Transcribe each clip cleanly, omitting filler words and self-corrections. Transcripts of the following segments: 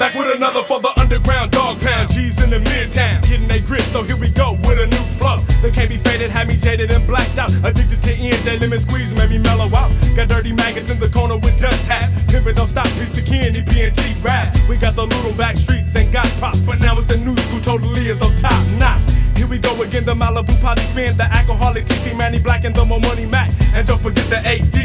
Back with another for the underground dog pound. G's in the midtown, getting they grip, so here we go with a new flow. They can't be faded, had me jaded and blacked out. Addicted to ENJ, lemon squeeze, made me mellow out. Got dirty maggots in the corner with dust hats. Pimpin' don't stop, piece the Kenny, P&T rap. We got the little back streets and got props, but now it's the new school, totally is on top notch. Here we go again, the Malibu Poly spin, the alcoholic TC Manny Black and the More Money Mac. And don't forget the AD,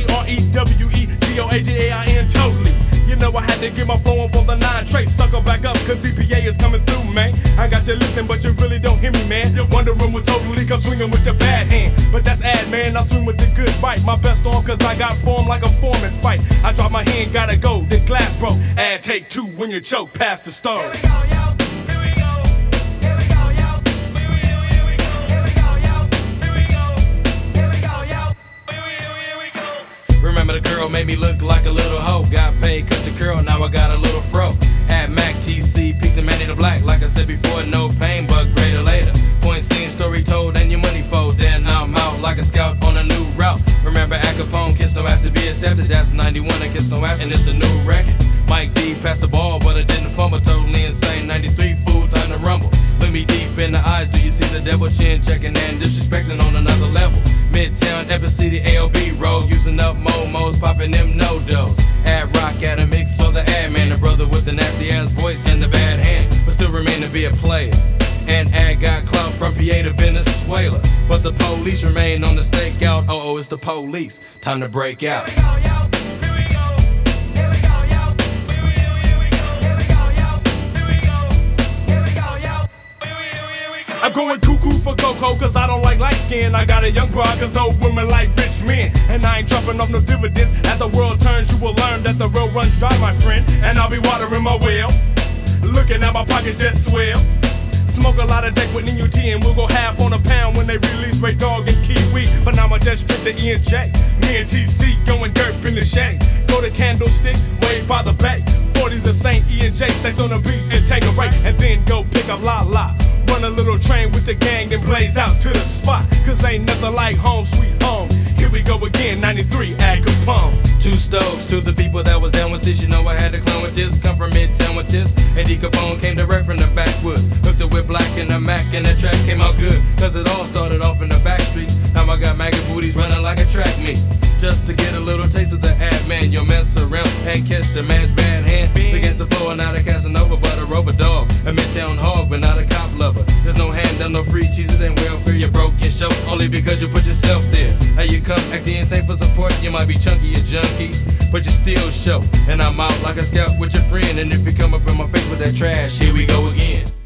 HEREWEGOAGAIN, totally. You know I had to get my flow on from the 9 trace. Sucker back up, cause CPA is coming through, man. I got you listening, but you really don't hear me, man. You're wondering what totally come swinging with the bad hand. But that's ad, man, I swing with the good fight. My best on, cause I got form like a foreman fight. I drop my hand, gotta go, the glass broke. Add take 2 when you choke past the stove. Here we go, yo. Here we go. Here we go, yo. Here we go. Here we go. Here we go, yo. Here we go. Here we go, yo. Here we go. Remember the girl made me look like a little hoe. Got paid, cut the curl, now I got a little fro. At Mac, TC, Peaks and Manny the Black. Like I said before, no pain, but greater later. Point seen, story told, and your money fold. Then I'm out like a scout on a new route. Remember Al Capone, kiss no ass to be accepted. That's 91, and kiss no ass, and it's a new record. Mike D passed the ball, but it didn't fumble. Totally insane, 93, full time to rumble. Look me deep in the eyes, do you see the devil? Chin checking and disrespecting on another level. Midtown, Epic City, AOB road. Using up momos, popping them no-dos. Ad rock at a mix, so the ad man, the brother with the nasty ass voice and the bad hand, but still remain to be a player. And ad got clout from PA to Venezuela, but the police remain on the stakeout. Oh, it's the police, time to break out. Here we go, yo. Here we go. Here we go, yo. Here we go. Here we go, yo. Here we go. Here we go, yo. Here we go. I'm going cuckoo for Coco, cause I don't like light skin. I got a young broad, cause old women like rich men. And I ain't dropping off no dividends. As the world turns, you will learn that the road runs dry, my friend. And I'll be watering my well, looking at my pockets just swell. Smoke a lot of deck with NUT and we'll go half on a pound when they release Ray Dog and Kiwi. But now I just strip the ENJ. Me and TC going dirt in the shade. Go to Candlestick, way by the bay. 40s of St. ENJ, sex on the beach and take a break. And then go pick up La La. Run a little train with the gang and blaze out to the spot. Cause ain't nothing like home sweet home. Here we go again, 93 at Capone. Two Stokes to the people that was down with this. You know I had to clown with this. Come from Midtown with this. Eddie Capone came direct from the backwoods. Hooked it with Black and the Mac and the track came out good. Cause it all started off in the back streets. Now I got maggot booties running like a track meet. Just to get a little taste of the ad man. You'll mess around and catch the man's bad hand. Against the floor and not a Casanova but a rubber dog. A Midtown hog but not a cop lover. There's no handout, no free cheeses and welfare. You broke your show only because you put yourself there. Now you come acting insane for support. You might be chunky or junkie, but you still show. And I'm out like a scout with your friend. And if you come up in my face with that trash, here we go again.